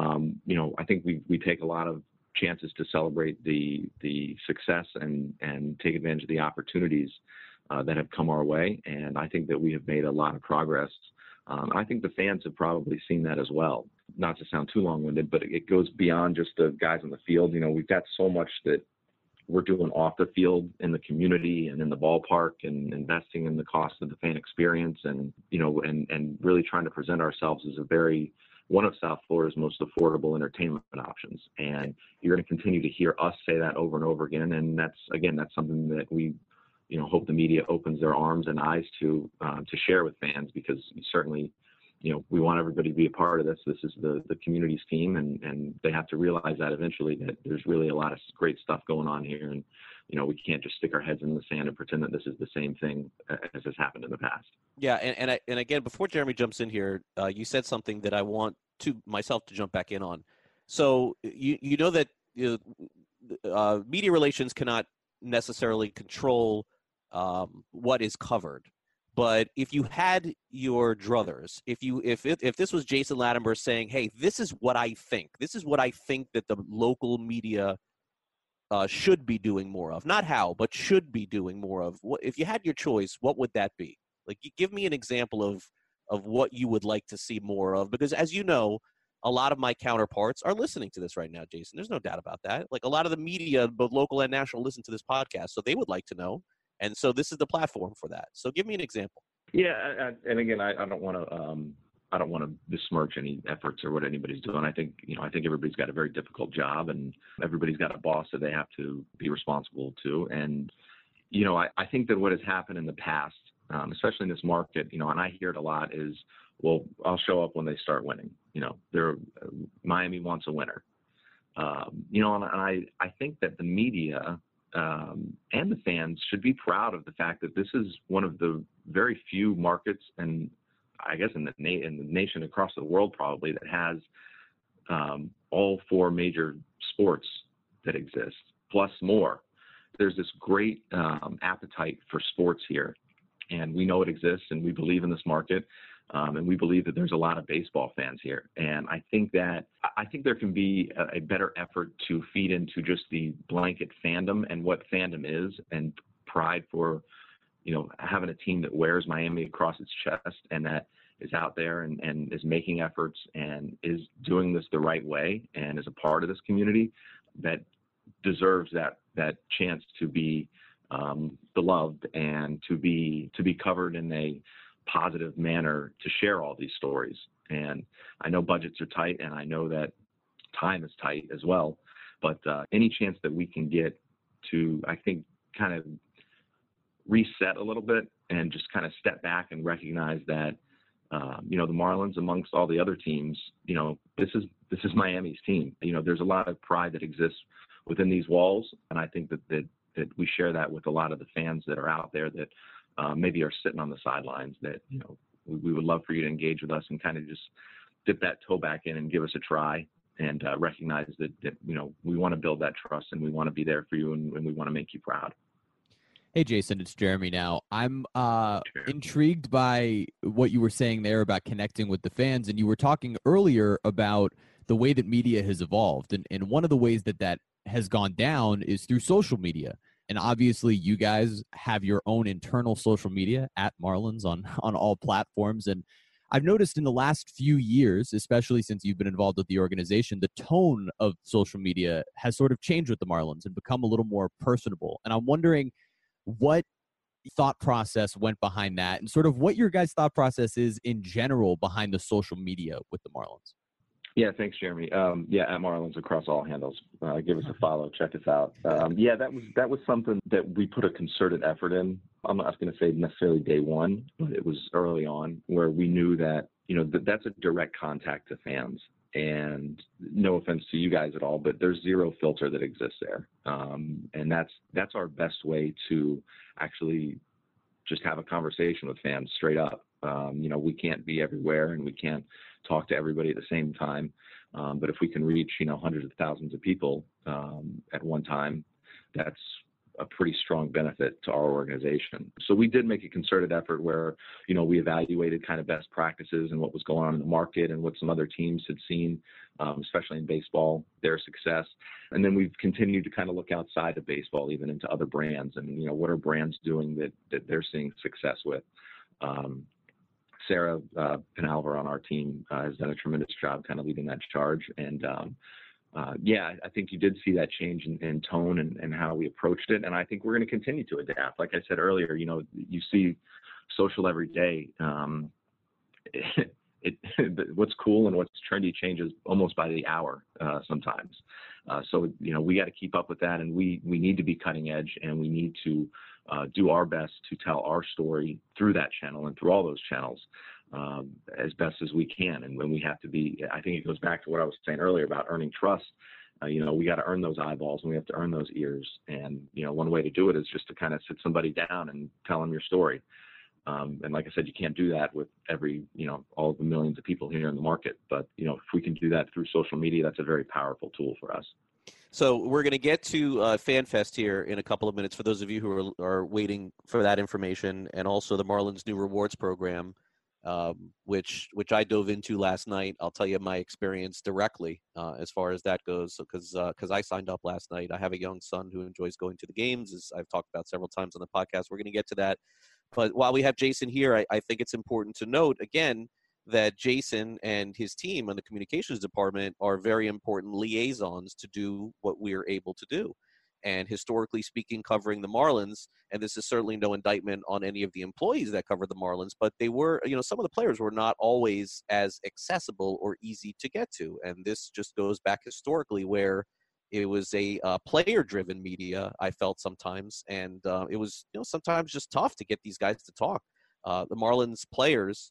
I think we take a lot of chances to celebrate the success and take advantage of the opportunities that have come our way. And I think that we have made a lot of progress. I think the fans have probably seen that as well. Not to sound too long-winded, but it goes beyond just the guys on the field. We've got so much that we're doing off the field in the community and in the ballpark and investing in the cost of the fan experience and really trying to present ourselves as one of South Florida's most affordable entertainment options. And you're going to continue to hear us say that over and over again. And that's something that we hope the media opens their arms and eyes to share with fans, because certainly, we want everybody to be a part of this. This is the community's team, and they have to realize that eventually that there's really a lot of great stuff going on here. And, we can't just stick our heads in the sand and pretend that this is the same thing as has happened in the past.
Yeah. And again, before Jeremy jumps in here, you said something that I want myself to jump back in on. So you know that media relations cannot necessarily control what is covered. But if you had your druthers, if this was Jason Latimer saying, hey, this is what I think that the local media should be doing more of, not how, but should be doing more of, if you had your choice, what would that be? Like, give me an example of what you would like to see more of, because as you know, a lot of my counterparts are listening to this right now, Jason. There's no doubt about that. Like, a lot of the media, both local and national, listen to this podcast, so they would like to know. And so this is the platform for that. So give me an example.
Yeah, and again, I don't want to besmirch any efforts or what anybody's doing. I think everybody's got a very difficult job, and everybody's got a boss that they have to be responsible to. And I think that what has happened in the past, especially in this market, and I hear it a lot, is, well, I'll show up when they start winning. Miami wants a winner. And I think that the media and the fans should be proud of the fact that this is one of the very few markets, and I guess in the nation across the world probably, that has all four major sports that exist, plus more. There's this great appetite for sports here, and we know it exists, and we believe in this market. And we believe that there's a lot of baseball fans here. And I think there can be a better effort to feed into just the blanket fandom and what fandom is, and pride for, having a team that wears Miami across its chest and that is out there and is making efforts and is doing this the right way and is a part of this community that deserves that chance to be beloved and to be covered in a positive manner, to share all these stories. And I know budgets are tight, and I know that time is tight as well, but any chance that we can get to, I think, kind of reset a little bit and just kind of step back and recognize that the Marlins, amongst all the other teams, this is Miami's team. There's a lot of pride that exists within these walls, and I think that we share that with a lot of the fans that are out there that maybe are sitting on the sidelines, that, we would love for you to engage with us and kind of just dip that toe back in and give us a try, and recognize that we want to build that trust, and we want to be there for you, and we want to make you proud.
Hey, Jason, it's Jeremy now. I'm intrigued by what you were saying there about connecting with the fans. And you were talking earlier about the way that media has evolved. And one of the ways that that has gone down is through social media. And obviously, you guys have your own internal social media at Marlins on all platforms. And I've noticed in the last few years, especially since you've been involved with the organization, the tone of social media has sort of changed with the Marlins and become a little more personable. And I'm wondering what thought process went behind that and sort of what your guys' thought process is in general behind the social media with the Marlins.
Yeah, thanks, Jeremy. Yeah, at Marlins across all handles. Give us a follow. Check us out. Yeah, that was something that we put a concerted effort in. I'm not going to say necessarily day one, but it was early on where we knew that, that's a direct contact to fans. And no offense to you guys at all, but there's zero filter that exists there. And that's our best way to actually just have a conversation with fans straight up. We can't be everywhere and we can't talk to everybody at the same time. But if we can reach, hundreds of thousands of people at one time, that's a pretty strong benefit to our organization. So we did make a concerted effort where, we evaluated kind of best practices and what was going on in the market and what some other teams had seen, especially in baseball, their success. And then we've continued to kind of look outside of baseball, even into other brands and, what are brands doing that they're seeing success with. Sarah Penalver on our team has done a tremendous job kind of leading that charge. And I think you did see that change in tone and how we approached it. And I think we're going to continue to adapt. Like I said earlier, you see social every day. What's cool and what's trendy changes almost by the hour sometimes. So we got to keep up with that, and we need to be cutting edge, and we need to do our best to tell our story through that channel and through all those channels as best as we can. And when we have to be, I think it goes back to what I was saying earlier about earning trust. We got to earn those eyeballs and we have to earn those ears. And, one way to do it is just to kind of sit somebody down and tell them your story. And like I said, you can't do that with every, all of the millions of people here in the market. But, if we can do that through social media, that's a very powerful tool for us.
So we're going to get to FanFest here in a couple of minutes for those of you who are waiting for that information, and also the Marlins new rewards program, which I dove into last night. I'll tell you my experience directly as far as that goes, because I signed up last night. I have a young son who enjoys going to the games, as I've talked about several times on the podcast. We're going to get to that. But while we have Jason here, I think it's important to note, again, that Jason and his team in the communications department are very important liaisons to do what we're able to do. And historically speaking, covering the Marlins, and this is certainly no indictment on any of the employees that covered the Marlins, but they were, some of the players were not always as accessible or easy to get to. And this just goes back historically where it was a player-driven media, I felt sometimes, and it was sometimes just tough to get these guys to talk. The Marlins players,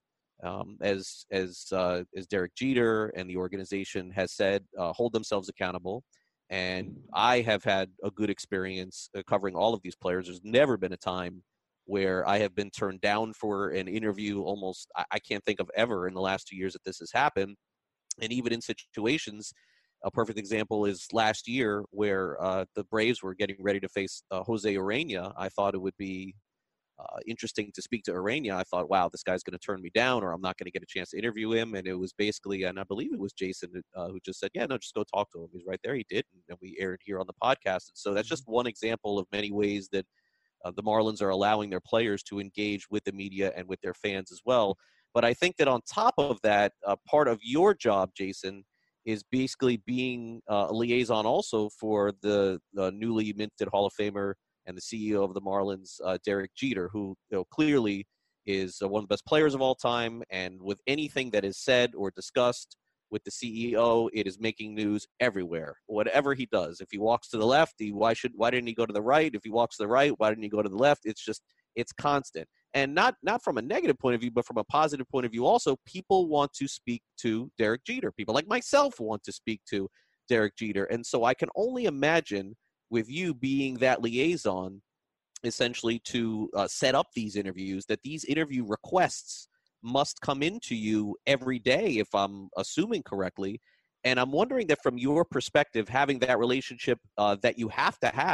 as Derek Jeter and the organization has said, hold themselves accountable. And I have had a good experience covering all of these players. There's never been a time where I have been turned down for an interview. Almost, I can't think of ever in the last 2 years that this has happened. And even in situations, a perfect example is last year where the Braves were getting ready to face Jose Urena. I thought it would be interesting to speak to Urena. I thought, wow, this guy's going to turn me down, or I'm not going to get a chance to interview him. And it was basically, and I believe it was Jason who just said, yeah, no, just go talk to him. He's right there. He did. And we aired here on the podcast. And so that's just one example of many ways that the Marlins are allowing their players to engage with the media and with their fans as well. But I think that on top of that, part of your job, Jason, is basically being a liaison also for the newly minted Hall of Famer and the CEO of the Marlins, Derek Jeter, who clearly is one of the best players of all time. And with anything that is said or discussed with the CEO, it is making news everywhere. Whatever he does, if he walks to the left, why didn't he go to the right? If he walks to the right, why didn't he go to the left? It's constant. And not from a negative point of view, but from a positive point of view also, people want to speak to Derek Jeter. People like myself want to speak to Derek Jeter. And so I can only imagine with you being that liaison, essentially to set up these interviews, that these interview requests must come into you every day, if I'm assuming correctly. And I'm wondering that from your perspective, having that relationship that you have to have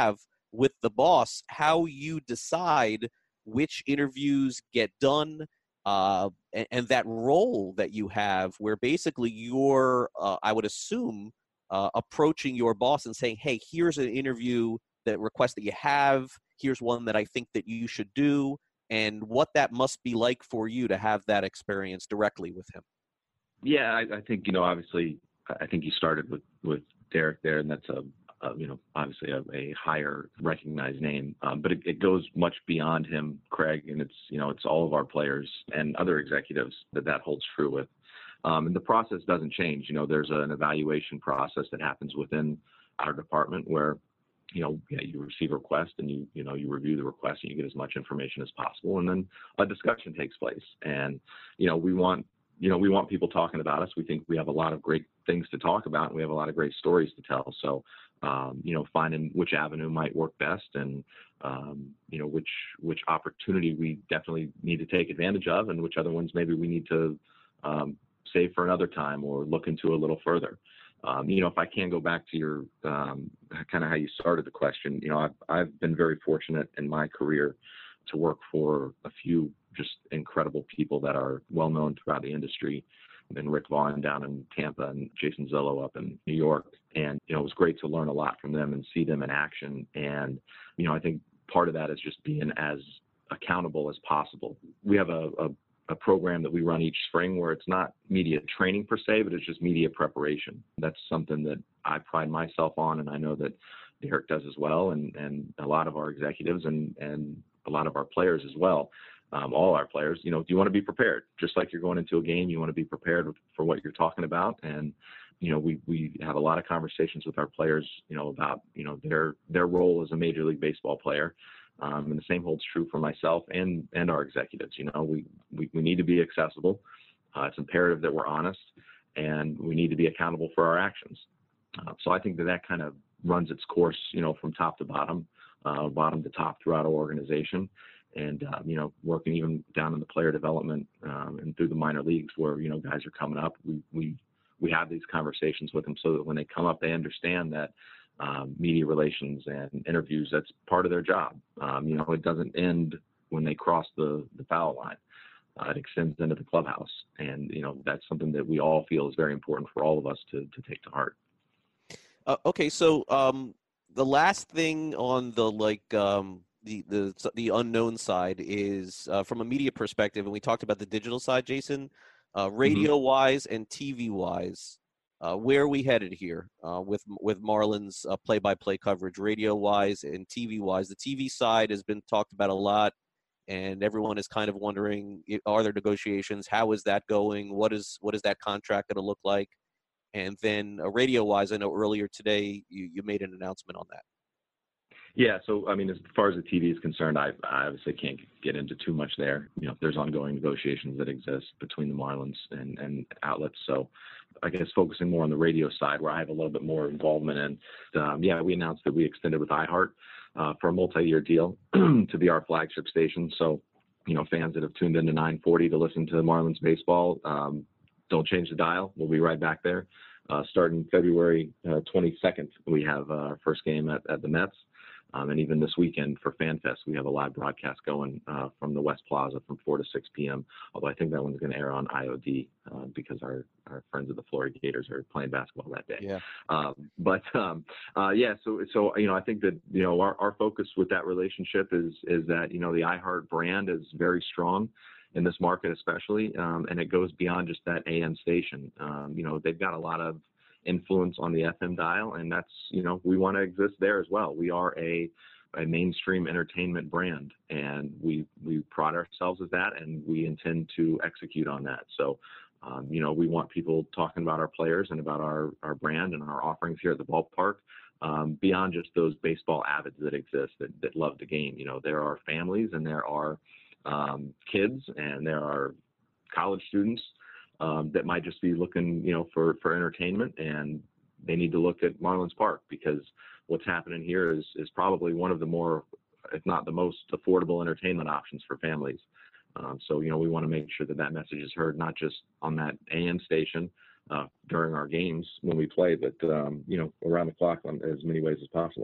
with the boss, how you decide which interviews get done, and that role that you have where basically you're, I would assume, approaching your boss and saying, hey, here's an interview that request that you have. Here's one that I think that you should do, and what that must be like for you to have that experience directly with him.
Yeah, I think, obviously, I think you started with Derek there, and that's obviously a higher recognized name, but it goes much beyond him, Craig, and it's all of our players and other executives that holds true with. And the process doesn't change. There's an evaluation process that happens within our department where, you receive a request and you review the request and you get as much information as possible. And then a discussion takes place. And, we want people talking about us. We think we have a lot of great things to talk about and we have a lot of great stories to tell. So, finding which avenue might work best and, which opportunity we definitely need to take advantage of and which other ones maybe we need to, save for another time or look into a little further. If I can go back to your kind of how you started the question, I've been very fortunate in my career to work for a few just incredible people that are well known throughout the industry. And Rick Vaughn down in Tampa and Jason Zillow up in New York. And, it was great to learn a lot from them and see them in action. And, I think part of that is just being as accountable as possible. We have a program that we run each spring where it's not media training per se, but it's just media preparation. That's something that I pride myself on, and I know that Derek does as well, and a lot of our executives and a lot of our players as well. All our players, you want to be prepared. Just like you're going into a game, you want to be prepared for what you're talking about. And, we have a lot of conversations with our players, about, their role as a Major League Baseball player. And the same holds true for myself and our executives. We need to be accessible. It's imperative that we're honest, and we need to be accountable for our actions. So I think that kind of runs its course, from top to bottom, bottom to top throughout our organization. And, working even down in the player development and through the minor leagues where, guys are coming up, we have these conversations with them so that when they come up, they understand that media relations and interviews, that's part of their job. It doesn't end when they cross the foul line. It extends into the clubhouse. And, that's something that we all feel is very important for all of us to take to heart.
Okay. So the last thing on the, the unknown side is from a media perspective, and we talked about the digital side, Jason, radio wise and TV wise. Where are we headed here with Marlins play-by-play coverage, radio-wise and TV-wise? The TV side has been talked about a lot, and everyone is kind of wondering, are there negotiations? How is that going? What is that contract going to look like? And then radio-wise, I know earlier today you made an announcement on that.
Yeah, so, as far as the TV is concerned, I obviously can't get into too much there. There's ongoing negotiations that exist between the Marlins and outlets. So I guess focusing more on the radio side where I have a little bit more involvement in. We announced that we extended with iHeart for a multi-year deal to be our flagship station. So, fans that have tuned into 940 to listen to Marlins baseball, don't change the dial. We'll be right back there. Starting February 22nd, we have our first game at the Mets. And even this weekend for FanFest, we have a live broadcast going from the West Plaza from 4 to 6 p.m. Although I think that one's going to air on IOD because our friends at the Florida Gators are playing basketball that day.
Yeah.
So I think that our focus with that relationship is that the iHeart brand is very strong in this market, especially, and it goes beyond just that AM station. They've got a lot of influence on the FM dial, and that's we want to exist there as well. We are a mainstream entertainment brand, and we pride ourselves as that, and we intend to execute on that. So we want people talking about our players and about our brand and our offerings here at the ballpark, beyond just those baseball avids that exist that love the game. There are families, and there are kids, and there are college students that might just be looking, for entertainment, and they need to look at Marlins Park because what's happening here is probably one of the more, if not the most affordable entertainment options for families. So, we want to make sure that message is heard, not just on that AM station during our games when we play, but, around the clock in as many ways as possible.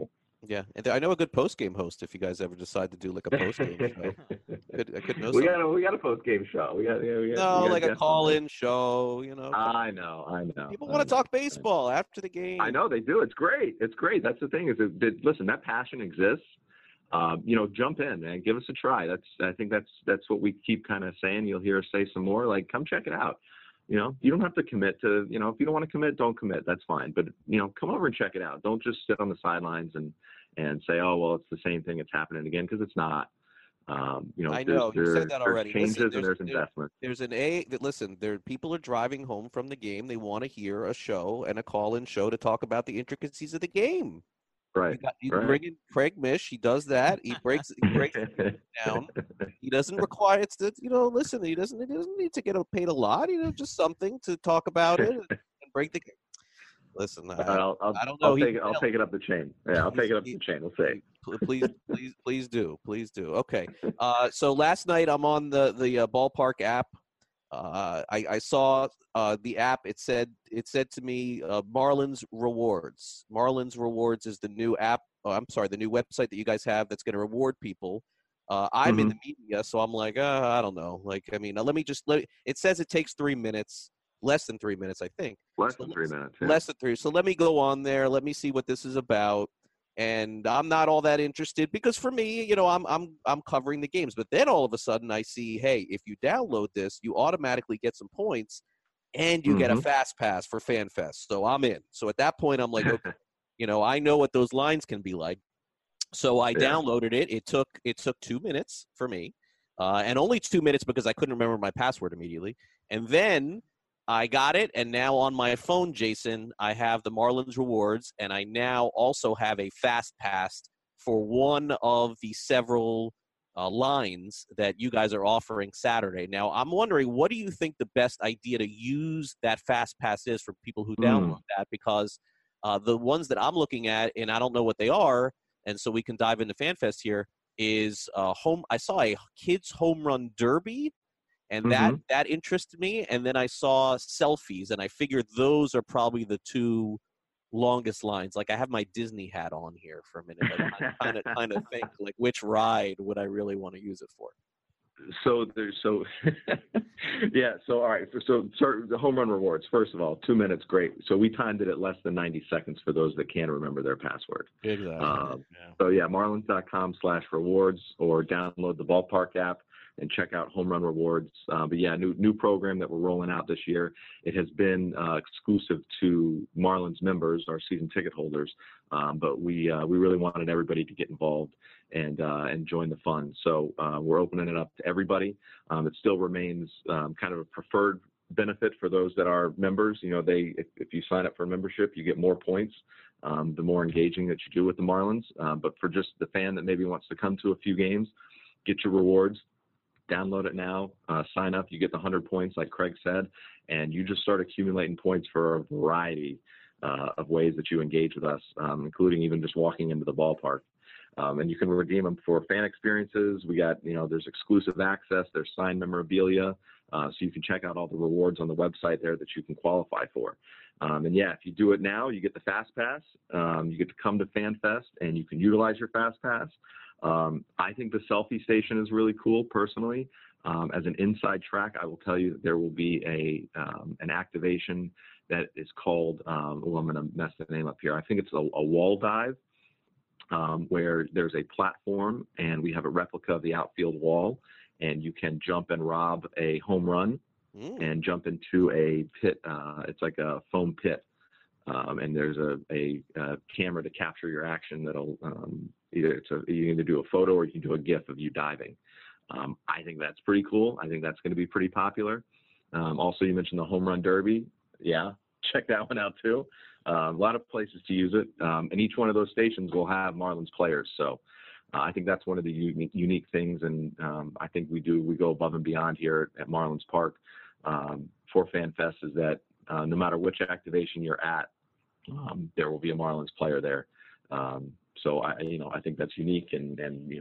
Yeah, and I know a good post game host. If you guys ever decide to do like a post game show, I could know
we
something.
got a post game show. We got
No, like a
guests on
call
there.
in show.
I know.
People want to talk baseball after the game.
I know they do. It's great. That's the thing. Listen, that passion exists. Jump in and give us a try. I think that's what we keep kind of saying. You'll hear us say some more. Like, come check it out. You don't have to commit to. If you don't want to commit, don't commit. That's fine. But come over and check it out. Don't just sit on the sidelines and say, oh well, it's the same thing. It's happening again, because it's not.
I know you said that already.
There's changes
Listen,
and there's investment.
Listen, people are driving home from the game. They want to hear a show and a call-in show to talk about the intricacies of the game.
Right.
You bring in Craig Mish. He does that. He breaks it down. He doesn't require it's that listen. He doesn't need to get paid a lot. Just something to talk about it and break the. Listen, I don't know.
I'll take it up the chain. Yeah, I'll take it up the chain. We'll see.
Please do. Okay. So last night I'm on the Ballpark app. I saw the app. It said to me, Marlins Rewards. Marlins Rewards is the new app. The new website that you guys have that's going to reward people. I'm in the media, so I'm like, I don't know. It says it takes 3 minutes. Less than 3 minutes, I think.
Less than 3 minutes. Yeah.
Less than 3. So let me go on there. Let me see what this is about. And I'm not all that interested because for me, I'm covering the games. But then all of a sudden I see, hey, if you download this, you automatically get some points and you get a fast pass for FanFest. So I'm in. So at that point I'm like, okay, I know what those lines can be like. So I downloaded it. It took 2 minutes for me. And only 2 minutes because I couldn't remember my password immediately. And then I got it, and now on my phone, Jason, I have the Marlins Rewards, and I now also have a Fast Pass for one of the several lines that you guys are offering Saturday. Now, I'm wondering, what do you think the best idea to use that Fast Pass is for people who download that? Because the ones that I'm looking at, and I don't know what they are, and so we can dive into FanFest here, is I saw a kids home run derby. And that interested me. And then I saw selfies, and I figured those are probably the two longest lines. Like, I have my Disney hat on here for a minute. Like, I kind of think, like, which ride would I really want to use it for?
So all right. So the home run rewards, first of all, 2 minutes, great. So we timed it at less than 90 seconds for those that can't remember their password.
Exactly.
So marlins.com/rewards, or download the Ballpark app and check out Home Run Rewards. New program that we're rolling out this year. It has been exclusive to Marlins members, our season ticket holders, but we really wanted everybody to get involved and join the fun. So we're opening it up to everybody. It still remains kind of a preferred benefit for those that are members. If you sign up for a membership, you get more points. The more engaging that you do with the Marlins. But for just the fan that maybe wants to come to a few games, get your rewards. Download it now, sign up, you get the 100 points like Craig said, and you just start accumulating points for a variety of ways that you engage with us, including even just walking into the ballpark. And you can redeem them for fan experiences. We got, there's exclusive access, there's signed memorabilia, so you can check out all the rewards on the website there that you can qualify for. If you do it now, you get the Fast Pass, you get to come to FanFest, and you can utilize your Fast Pass. I think the selfie station is really cool personally. As an inside track, I will tell you that there will be an activation that is called, I'm going to mess the name up here. I think it's a wall dive, where there's a platform and we have a replica of the outfield wall, and you can jump and rob a home run and jump into a pit. It's like a foam pit. And there's a camera to capture your action that'll you can either do a photo or you can do a GIF of you diving. I think that's pretty cool. I think that's going to be pretty popular. Also, you mentioned the home run derby. Yeah, check that one out too. A lot of places to use it, and each one of those stations will have Marlins players. So I think that's one of the unique things, and I think we go above and beyond here at Marlins Park for FanFest, is that no matter which activation you're at, there will be a Marlins player there. So I think that's unique, and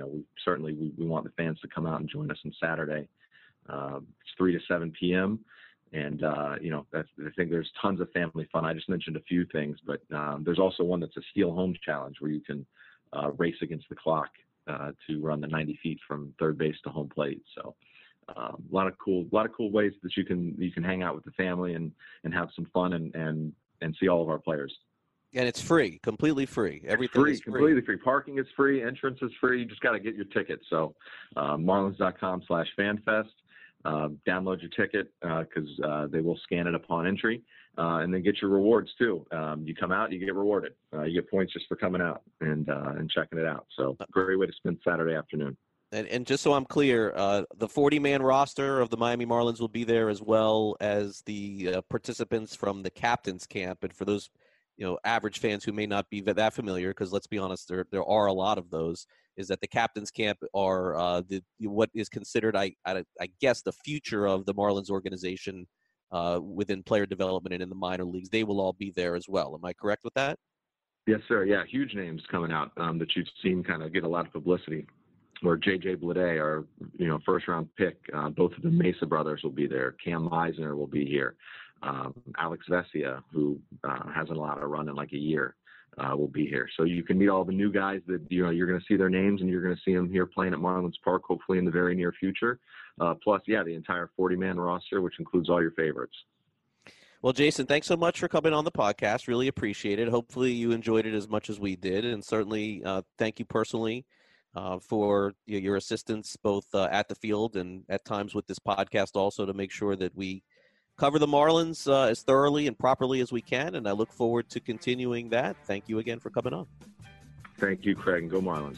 we want the fans to come out and join us on Saturday. It's 3 to 7 p.m. And I think there's tons of family fun. I just mentioned a few things, but there's also one that's a Steal Home Challenge, where you can race against the clock to run the 90 feet from third base to home plate. So a lot of cool ways that you can hang out with the family and have some fun and see all of our players.
And it's free, completely free. Everything is free.
Completely free. Parking is free. Entrance is free. You just got to get your ticket. So Marlins.com/fanfest. Download your ticket because they will scan it upon entry, and then get your rewards too. You come out, you get rewarded. You get points just for coming out and checking it out. So great way to spend Saturday afternoon.
And just so I'm clear, the 40-man roster of the Miami Marlins will be there, as well as the participants from the captain's camp. And for those, average fans who may not be that familiar, because let's be honest, there are a lot of those, is that the captain's camp are what is considered, I guess, the future of the Marlins organization within player development and in the minor leagues. They will all be there as well. Am I correct with that?
Yes, sir. Yeah, huge names coming out that you've seen kind of get a lot of publicity. Where J.J. Bleday, our first-round pick, both of the Mesa brothers will be there. Cam Meisner will be here. Alex Vesia, who hasn't allowed a run in like a year, will be here. So you can meet all the new guys that you're going to see their names, and you're going to see them here playing at Marlins Park, hopefully in the very near future. Plus, the entire 40-man roster, which includes all your favorites.
Well, Jason, thanks so much for coming on the podcast. Really appreciate it. Hopefully you enjoyed it as much as we did, and certainly thank you personally for your assistance both at the field and at times with this podcast also, to make sure that we cover the Marlins as thoroughly and properly as we can, and I look forward to continuing that. Thank you again for coming on.
Thank you, Craig, and go Marlins.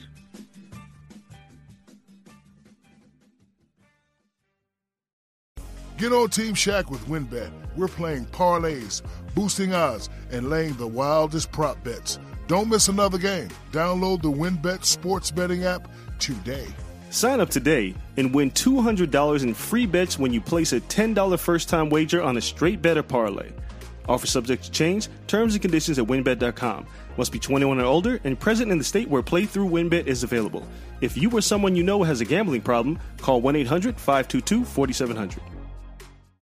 Get on Team Shaq with WynnBET. We're playing parlays, boosting odds, and laying the wildest prop bets. Don't miss another game. Download the WynnBET sports betting app today.
Sign up today and win $200 in free bets when you place a $10 first-time wager on a straight bet or parlay. Offer subject to change. Terms and conditions at WynnBET.com. Must be 21 or older and present in the state where playthrough WynnBET is available. If you or someone you know has a gambling problem, call 1-800-522-4700.